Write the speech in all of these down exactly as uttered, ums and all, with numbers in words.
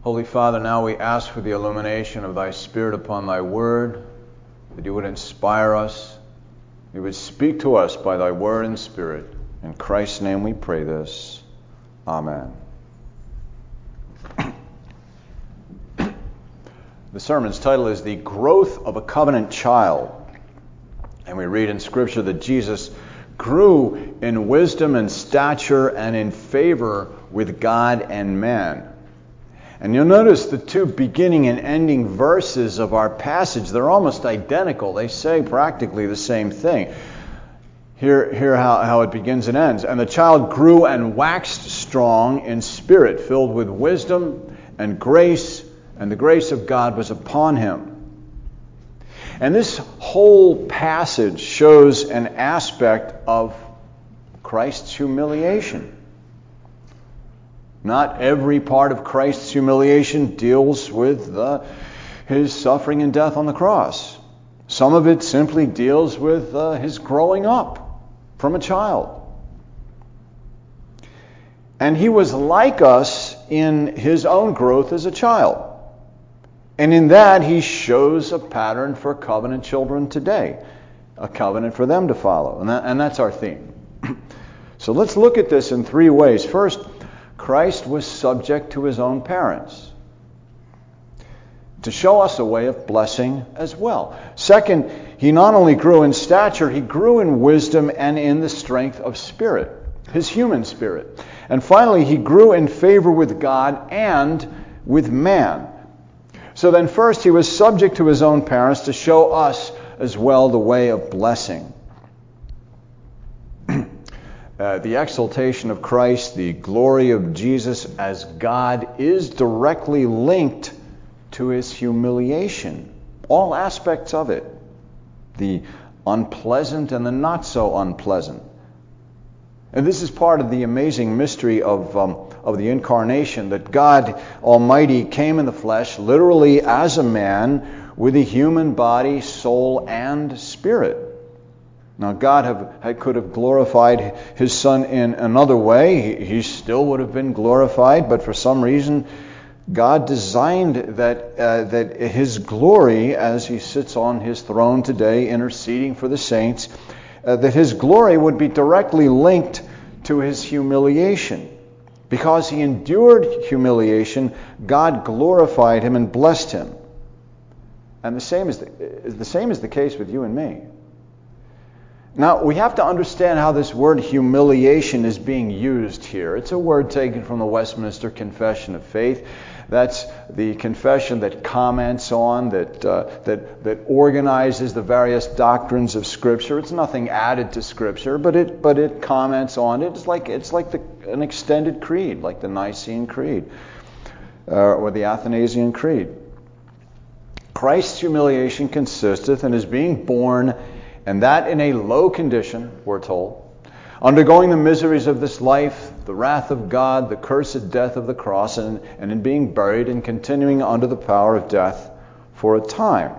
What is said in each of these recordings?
Holy Father, now we ask for the illumination of thy Spirit upon thy word, that you would inspire us, you would speak to us by thy word and Spirit. In Christ's name we pray this. Amen. The sermon's title is The Growth of a Covenant Child. And we read in Scripture that Jesus grew in wisdom and stature and in favor with God and man. And you'll notice the two beginning and ending verses of our passage, they're almost identical. They say practically the same thing. Hear, hear how, how it begins and ends. And the child grew and waxed strong in spirit, filled with wisdom and grace, and the grace of God was upon him. And this whole passage shows an aspect of Christ's humiliation. Not every part of Christ's humiliation deals with the, his suffering and death on the cross. Some of it simply deals with uh, his growing up from a child. And he was like us in his own growth as a child. And in that, he shows a pattern for covenant children today. A covenant for them to follow. And, that, and that's our theme. So let's look at this in three ways. First, Christ was subject to his own parents, to show us a way of blessing as well. Second, he not only grew in stature, he grew in wisdom and in the strength of spirit, his human spirit. And finally, he grew in favor with God and with man. So then first, he was subject to his own parents to show us as well the way of blessing. Uh, the exaltation of Christ, the glory of Jesus as God, is directly linked to his humiliation. All aspects of it. The unpleasant and the not so unpleasant. And this is part of the amazing mystery of, um, of the incarnation, that God Almighty came in the flesh, literally as a man, with a human body, soul, and spirit. Now, God have, could have glorified his Son in another way. He, he still would have been glorified, but for some reason, God designed that uh, that his glory, as he sits on his throne today, interceding for the saints, uh, that his glory would be directly linked to his humiliation. Because he endured humiliation, God glorified him and blessed him. And the same is the, the same is the case with you and me. Now, we have to understand how this word humiliation is being used here. It's a word taken from the Westminster Confession of Faith. That's the confession that comments on, that uh, that that organizes the various doctrines of Scripture. It's nothing added to Scripture, but it but it comments on it. It's like it's like the, an extended creed, like the Nicene Creed uh, or the Athanasian Creed. Christ's humiliation consisteth in his being born, and that in a low condition, we're told, undergoing the miseries of this life, the wrath of God, the cursed death of the cross, and, and in being buried and continuing under the power of death for a time.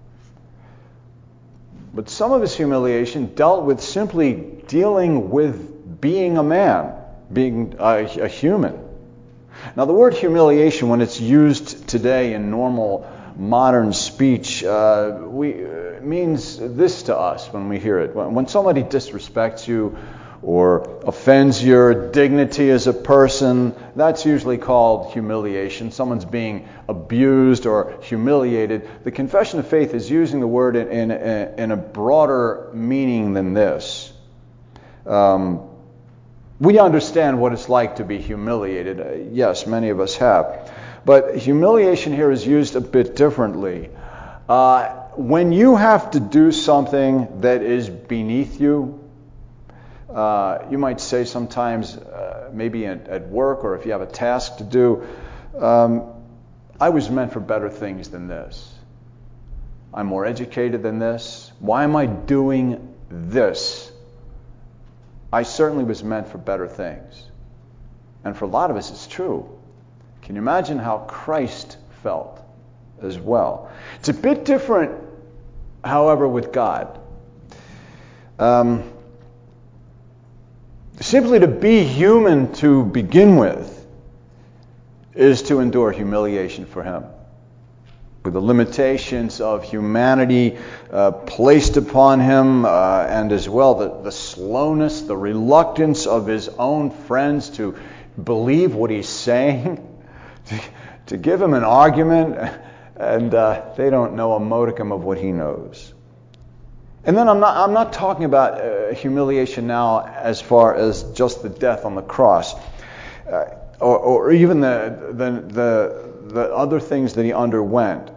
But some of his humiliation dealt with simply dealing with being a man, being a, a human. Now, the word humiliation, when it's used today in normal modern speech, uh, we uh, means this to us when we hear it. When, when somebody disrespects you or offends your dignity as a person, that's usually called humiliation. Someone's being abused or humiliated. The Confession of Faith is using the word in, in, in a broader meaning than this. Um, we understand what it's like to be humiliated. Uh, yes, many of us have. But humiliation here is used a bit differently. Uh, when you have to do something that is beneath you, uh, you might say sometimes, uh, maybe at, at work or if you have a task to do, um, I was meant for better things than this. I'm more educated than this. Why am I doing this? I certainly was meant for better things. And for a lot of us, it's true. Can you imagine how Christ felt as well? It's a bit different, however, with God. Um, simply to be human to begin with is to endure humiliation for him. With the limitations of humanity uh, placed upon him, uh, and as well the, the slowness, the reluctance of his own friends to believe what he's saying, to, to give him an argument, and uh, they don't know a modicum of what he knows. And then I'm not I'm not talking about uh, humiliation now as far as just the death on the cross, uh, or, or even the, the the the other things that he underwent.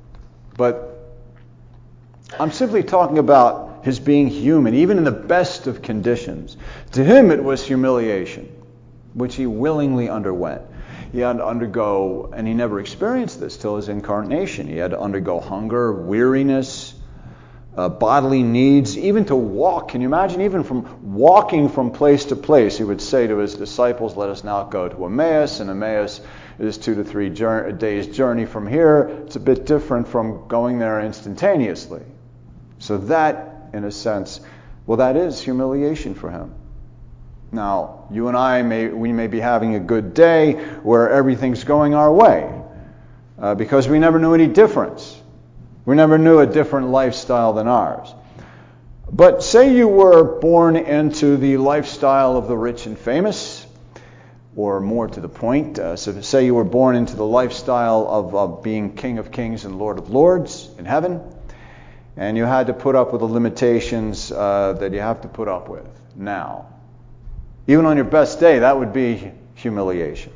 But I'm simply talking about his being human, even in the best of conditions. To him it was humiliation, which he willingly underwent. He had to undergo, and he never experienced this till his incarnation, he had to undergo hunger, weariness, uh, bodily needs, even to walk. Can you imagine? Even from walking from place to place, he would say to his disciples, let us now go to Emmaus, and Emmaus is two to three journey, days journey from here. It's a bit different from going there instantaneously. So that, in a sense, well, that is humiliation for him. Now, you and I, may we may be having a good day where everything's going our way uh, because we never knew any difference. We never knew a different lifestyle than ours. But say you were born into the lifestyle of the rich and famous, or more to the point, uh, so say you were born into the lifestyle of, of being King of Kings and Lord of Lords in heaven, and you had to put up with the limitations uh, that you have to put up with now. Even on your best day, that would be humiliation.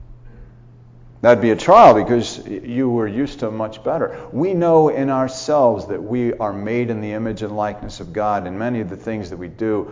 That'd be a trial because you were used to much better. We know in ourselves that we are made in the image and likeness of God, and many of the things that we do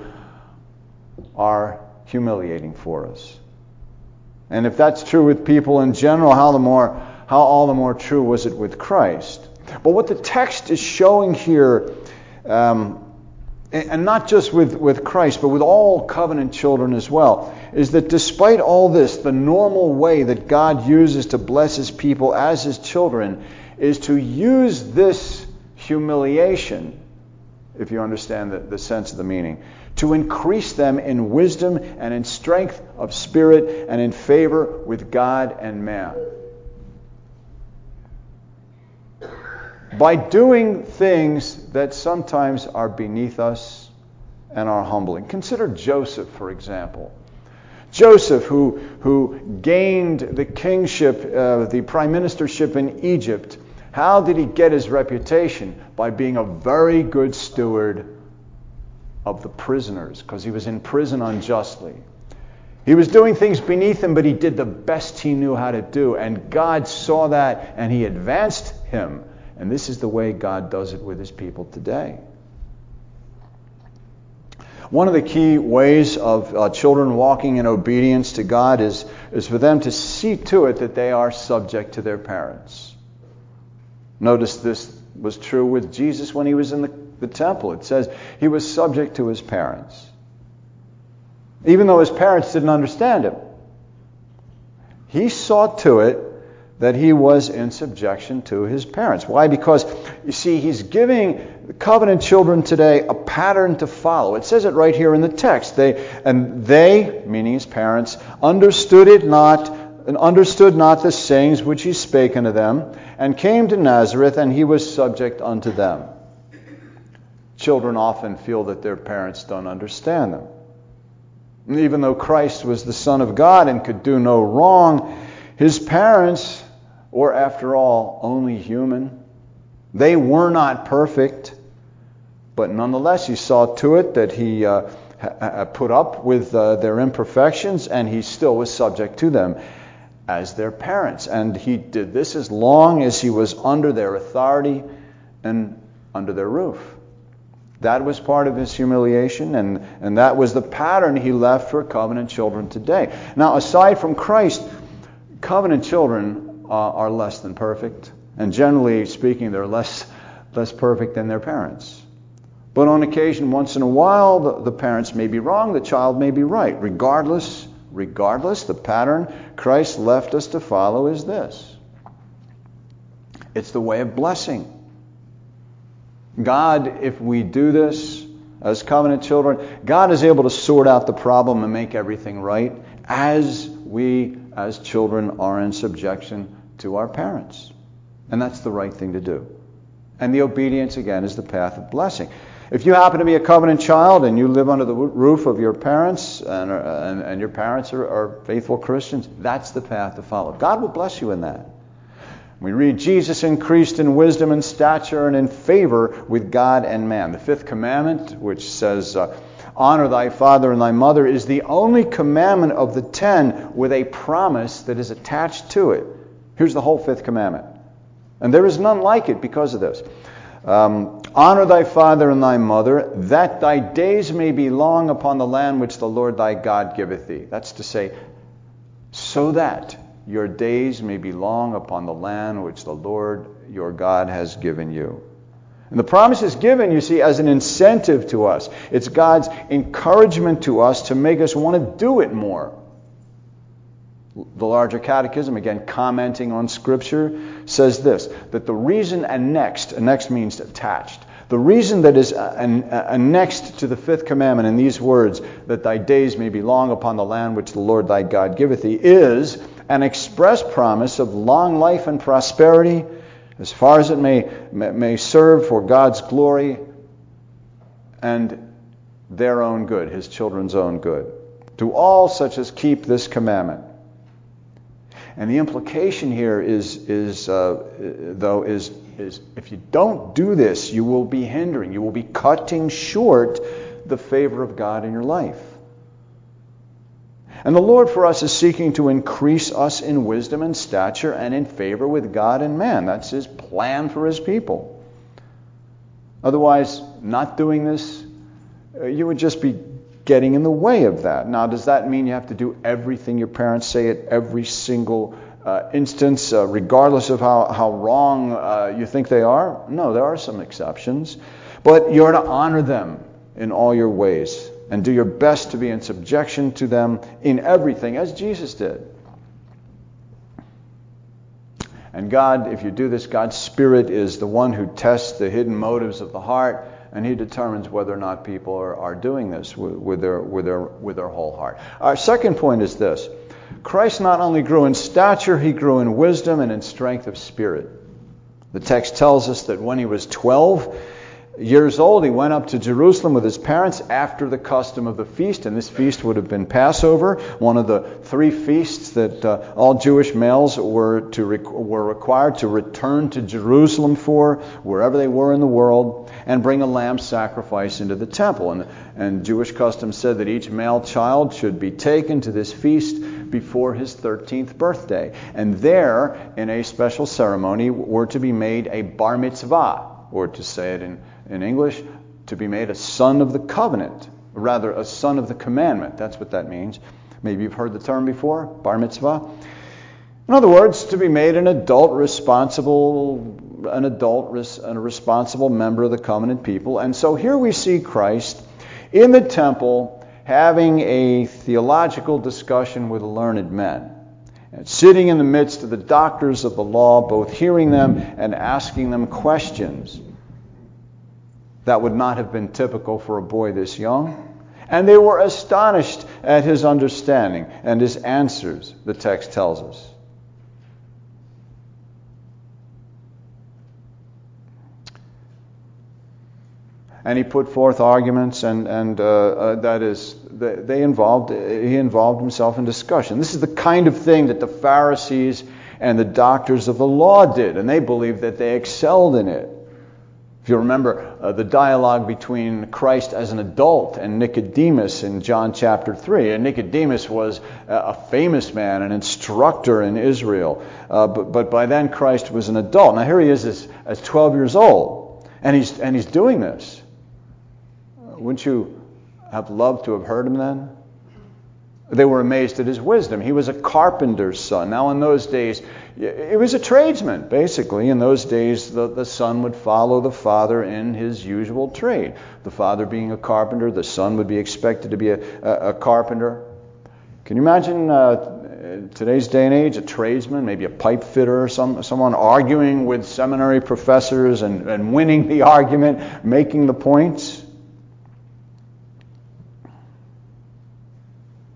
are humiliating for us. And if that's true with people in general, how the more, how all the more true was it with Christ? But what the text is showing here, um, and not just with, with Christ, but with all covenant children as well, is that despite all this, the normal way that God uses to bless his people as his children is to use this humiliation, if you understand the, the sense of the meaning, to increase them in wisdom and in strength of spirit and in favor with God and man. By doing things that sometimes are beneath us and are humbling. Consider Joseph, for example. Joseph, who, who gained the kingship, uh, the prime ministership in Egypt. How did he get his reputation? By being a very good steward of the prisoners, because he was in prison unjustly. He was doing things beneath him, but he did the best he knew how to do. And God saw that, and he advanced him. And this is the way God does it with his people today. One of the key ways of uh, children walking in obedience to God is, is for them to see to it that they are subject to their parents. Notice this was true with Jesus when he was in the, the temple. It says he was subject to his parents, even though his parents didn't understand him. He saw to it that he was in subjection to his parents. Why? Because, you see, he's giving the covenant children today a pattern to follow. It says it right here in the text. They and they, meaning his parents, understood it not, and understood not the sayings which he spake unto them, and came to Nazareth, and he was subject unto them. Children often feel that their parents don't understand them. And even though Christ was the Son of God and could do no wrong, his parents were, after all, only human. They were not perfect, but nonetheless, he saw to it that he uh, ha- put up with uh, their imperfections, and he still was subject to them as their parents. And he did this as long as he was under their authority and under their roof. That was part of his humiliation, and, and that was the pattern he left for covenant children today. Now, aside from Christ, covenant children uh, are less than perfect, and generally speaking, they're less less perfect than their parents. But on occasion, once in a while, the, the parents may be wrong, the child may be right. Regardless, regardless, the pattern Christ left us to follow is this. It's the way of blessing. God, if we do this as covenant children, God is able to sort out the problem and make everything right. as we, as children, are in subjection to our parents. And that's the right thing to do. And the obedience, again, is the path of blessing. If you happen to be a covenant child and you live under the roof of your parents and, and, and your parents are, are faithful Christians, that's the path to follow. God will bless you in that. We read, Jesus increased in wisdom and stature and in favor with God and man. The fifth commandment, which says, uh, honor thy father and thy mother, is the only commandment of the ten with a promise that is attached to it. Here's the whole fifth commandment. And there is none like it because of this. Um, honor thy father and thy mother, that thy days may be long upon the land which the Lord thy God giveth thee. That's to say, so that your days may be long upon the land which the Lord your God has given you. And the promise is given, you see, as an incentive to us. It's God's encouragement to us to make us want to do it more. The larger catechism, again commenting on Scripture, says this, that the reason annexed, annexed means attached, the reason that is annexed to the fifth commandment in these words, that thy days may be long upon the land which the Lord thy God giveth thee, is an express promise of long life and prosperity, as far as it may, may serve for God's glory and their own good, his children's own good, to all such as keep this commandment. And the implication here is, is uh, though, is, is if you don't do this, you will be hindering, you will be cutting short the favor of God in your life. And the Lord for us is seeking to increase us in wisdom and stature and in favor with God and man. That's his plan for his people. Otherwise, not doing this, you would just be getting in the way of that. Now, does that mean you have to do everything your parents say at every single uh, instance, uh, regardless of how, how wrong uh, you think they are? No, there are some exceptions. But you're to honor them in all your ways and do your best to be in subjection to them in everything, as Jesus did. And God, if you do this, God's Spirit is the one who tests the hidden motives of the heart, and he determines whether or not people are, are doing this with, with, their, with, their, with their whole heart. Our second point is this. Christ not only grew in stature, he grew in wisdom and in strength of spirit. The text tells us that when he was twelve years old, he went up to Jerusalem with his parents after the custom of the feast, and this feast would have been Passover, one of the three feasts that uh, all Jewish males were to rec- were required to return to Jerusalem for, wherever they were in the world, and bring a lamb sacrifice into the temple. And, and Jewish custom said that each male child should be taken to this feast before his thirteenth birthday. And there, in a special ceremony, were to be made a bar mitzvah, or to say it in, in English, to be made a son of the covenant, rather a son of the commandment. That's what that means. Maybe you've heard the term before, bar mitzvah. In other words, to be made an adult responsible, an adult res, a responsible member of the covenant people. And so here we see Christ in the temple having a theological discussion with learned men, and sitting in the midst of the doctors of the law, both hearing them and asking them questions that would not have been typical for a boy this young. And they were astonished at his understanding and his answers, the text tells us. And he put forth arguments, and and uh, uh, that is, they, they involved. He involved himself in discussion. This is the kind of thing that the Pharisees and the doctors of the law did, and they believed that they excelled in it. If you remember uh, the dialogue between Christ as an adult and Nicodemus in John chapter three, and Nicodemus was a famous man, an instructor in Israel, uh, but but by then Christ was an adult. Now here he is as, as twelve years old, and he's and he's doing this. Wouldn't you have loved to have heard him then? They were amazed at his wisdom. He was a carpenter's son. Now in those days, it was a tradesman, basically. In those days, the, the son would follow the father in his usual trade. The father being a carpenter, the son would be expected to be a, a, a carpenter. Can you imagine uh, today's day and age, a tradesman, maybe a pipe fitter or some, someone arguing with seminary professors and, and winning the argument, making the points?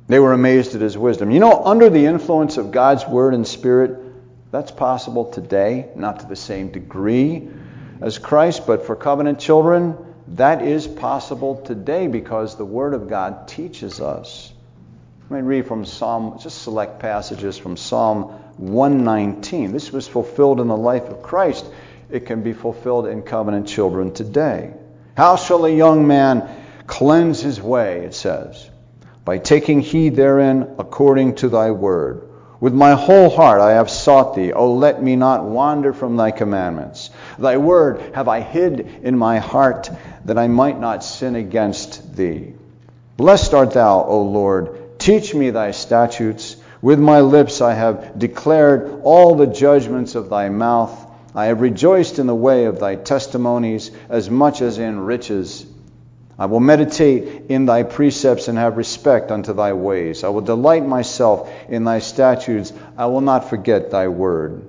They were amazed at his wisdom. You know, under the influence of God's Word and Spirit, that's possible today, not to the same degree as Christ, but for covenant children, that is possible today because the Word of God teaches us. Let me read from Psalm, just select passages from Psalm one nineteen. This was fulfilled in the life of Christ. It can be fulfilled in covenant children today. How shall a young man cleanse his way, it says, by taking heed therein according to thy word. With my whole heart I have sought thee. O let me not wander from thy commandments. Thy word have I hid in my heart, that I might not sin against thee. Blessed art thou, O Lord. Teach me thy statutes. With my lips I have declared all the judgments of thy mouth. I have rejoiced in the way of thy testimonies as much as in riches. I will meditate in thy precepts and have respect unto thy ways. I will delight myself in thy statutes. I will not forget thy word.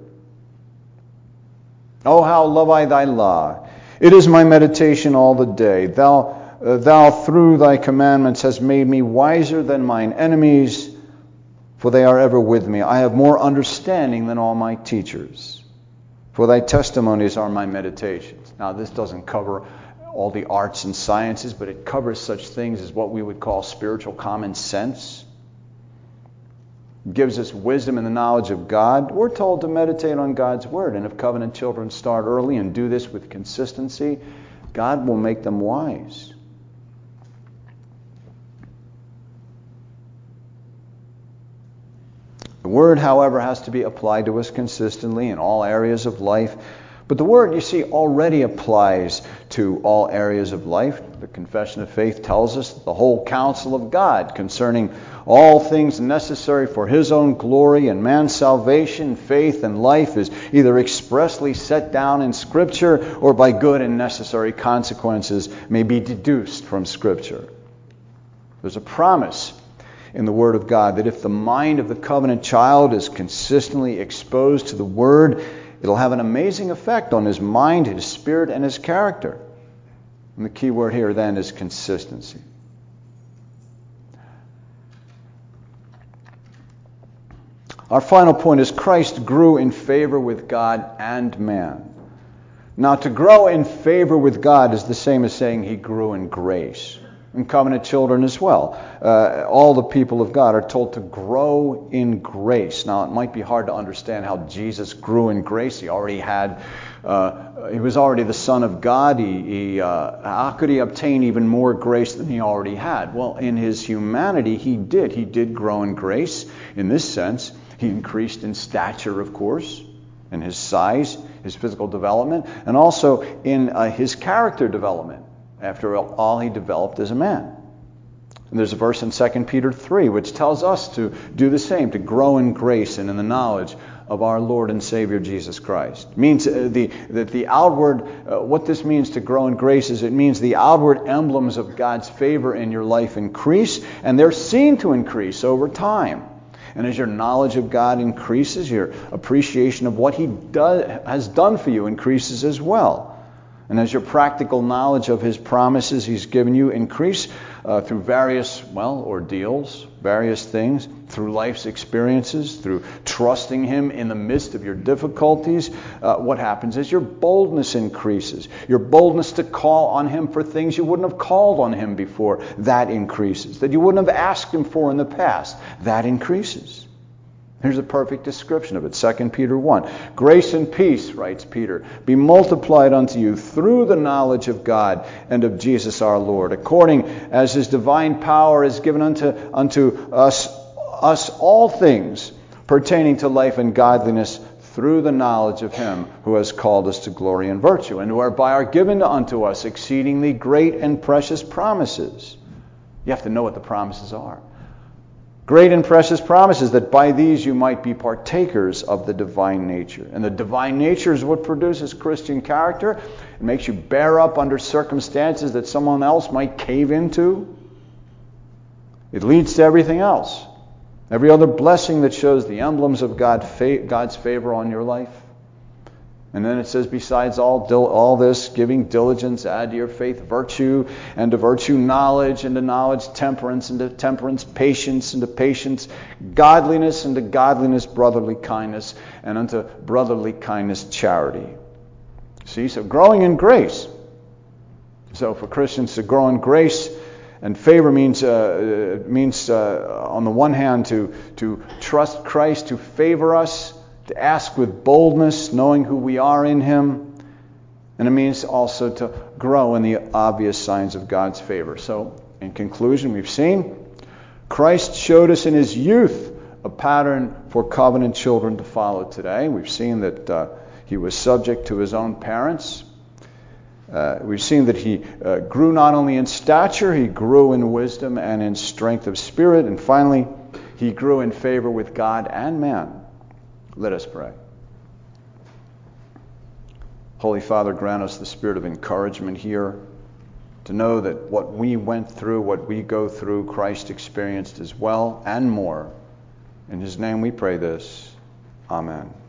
Oh, how love I thy law. It is my meditation all the day. Thou, uh, thou through thy commandments hast made me wiser than mine enemies, for they are ever with me. I have more understanding than all my teachers, for thy testimonies are my meditations. Now, this doesn't cover all the arts and sciences, but it covers such things as what we would call spiritual common sense. It gives us wisdom and the knowledge of God. We're told to meditate on God's word, and if covenant children start early and do this with consistency, God will make them wise. The word, however, has to be applied to us consistently in all areas of life. But the word, you see, already applies to all areas of life. The Confession of Faith tells us that the whole counsel of God concerning all things necessary for his own glory and man's salvation, faith, and life is either expressly set down in Scripture or by good and necessary consequences may be deduced from Scripture. There's a promise in the Word of God that if the mind of the covenant child is consistently exposed to the Word, it'll have an amazing effect on his mind, his spirit, and his character. And the key word here then is consistency. Our final point is Christ grew in favor with God and man. Now, to grow in favor with God is the same as saying he grew in grace. And covenant children as well. Uh, all the people of God are told to grow in grace. Now, it might be hard to understand how Jesus grew in grace. He already had, uh, he was already the Son of God. He, he, uh, how could he obtain even more grace than he already had? Well, in his humanity, he did. He did grow in grace. In this sense, he increased in stature, of course, in his size, his physical development, and also in uh, his character development. After all, he developed as a man. And there's a verse in Second Peter three which tells us to do the same, to grow in grace and in the knowledge of our Lord and Savior Jesus Christ. It means uh, the, that the outward, uh, what this means to grow in grace is it means the outward emblems of God's favor in your life increase, and they're seen to increase over time. And as your knowledge of God increases, your appreciation of what he does, has done for you increases as well. And as your practical knowledge of his promises he's given you increase uh, through various, well, ordeals, various things, through life's experiences, through trusting him in the midst of your difficulties, uh, what happens is your boldness increases. Your boldness to call on him for things you wouldn't have called on him before, that increases. That you wouldn't have asked him for in the past, that increases. Here's a perfect description of it. Second Peter one. Grace and peace, writes Peter, be multiplied unto you through the knowledge of God and of Jesus our Lord, according as his divine power is given unto, unto us, us all things pertaining to life and godliness through the knowledge of him who has called us to glory and virtue, and whereby are given unto us exceedingly great and precious promises. You have to know what the promises are. Great and precious promises, that by these you might be partakers of the divine nature. And the divine nature is what produces Christian character. It makes you bear up under circumstances that someone else might cave into. It leads to everything else. Every other blessing that shows the emblems of God, God's favor on your life. And then it says, besides all dil- all this, giving diligence, add to your faith virtue, and to virtue knowledge, and to knowledge temperance, and to temperance patience, and to patience godliness, and to godliness brotherly kindness, and unto brotherly kindness charity. See, so growing in grace. So for Christians to grow in grace and favor means, uh, means uh, on the one hand, to, to trust Christ to favor us, to ask with boldness, knowing who we are in Him. And it means also to grow in the obvious signs of God's favor. So, in conclusion, we've seen Christ showed us in His youth a pattern for covenant children to follow today. We've seen that uh, He was subject to His own parents. Uh, we've seen that He uh, grew not only in stature, He grew in wisdom and in strength of spirit. And finally, He grew in favor with God and man. Let us pray. Holy Father, grant us the spirit of encouragement here to know that what we went through, what we go through, Christ experienced as well and more. In His name we pray this. Amen.